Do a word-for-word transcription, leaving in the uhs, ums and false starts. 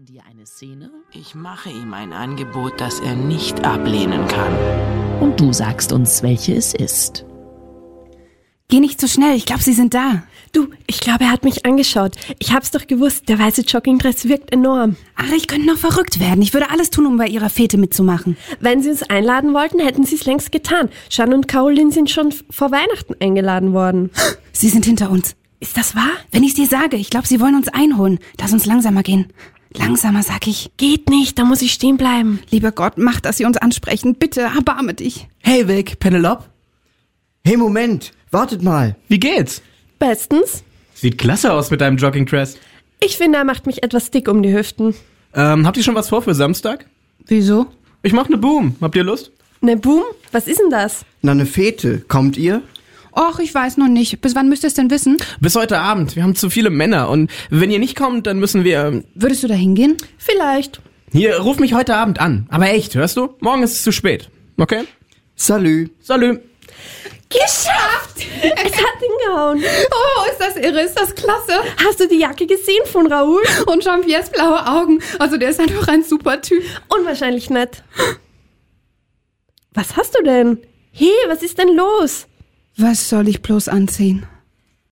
dir eine Szene. Ich mache ihm ein Angebot, das er nicht ablehnen kann. Und du sagst uns, welche es ist. Geh nicht so schnell, ich glaube, sie sind da. Du, ich glaube, er hat mich angeschaut. Ich hab's doch gewusst, der weiße Joggingdress wirkt enorm. Ach, ich könnte noch verrückt werden. Ich würde alles tun, um bei ihrer Fete mitzumachen. Wenn sie uns einladen wollten, hätten sie es längst getan. Jeanne und Caroline sind schon vor Weihnachten eingeladen worden. Sie sind hinter uns. Ist das wahr? Wenn ich's dir sage, ich glaube, sie wollen uns einholen. Lass uns langsamer gehen. Langsamer, sag ich. Geht nicht, da muss ich stehen bleiben. Lieber Gott, mach, dass sie uns ansprechen. Bitte, erbarme dich. Hey Vic, Penelope. Hey, Moment, wartet mal. Wie geht's? Bestens. Sieht klasse aus mit deinem Joggingdress. Ich finde, er macht mich etwas dick um die Hüften. Ähm, habt ihr schon was vor für Samstag? Wieso? Ich mach ne Boom. Habt ihr Lust? Ne Boom? Was ist denn das? Na, ne Fete. Kommt ihr? Och, ich weiß noch nicht. Bis wann müsst ihr es denn wissen? Bis heute Abend. Wir haben zu viele Männer. Und wenn ihr nicht kommt, dann müssen wir... Würdest du da hingehen? Vielleicht. Hier, ruf mich heute Abend an. Aber echt, hörst du? Morgen ist es zu spät. Okay? Salü. Salü. Geschafft! Es hat ihn gehauen. Oh, ist das irre, ist das klasse. Hast du die Jacke gesehen von Raoul? Und Jean-Pierres blaue Augen. Also der ist einfach ein super Typ. Unwahrscheinlich nett. Was hast du denn? Hey, was ist denn los? Was soll ich bloß anziehen?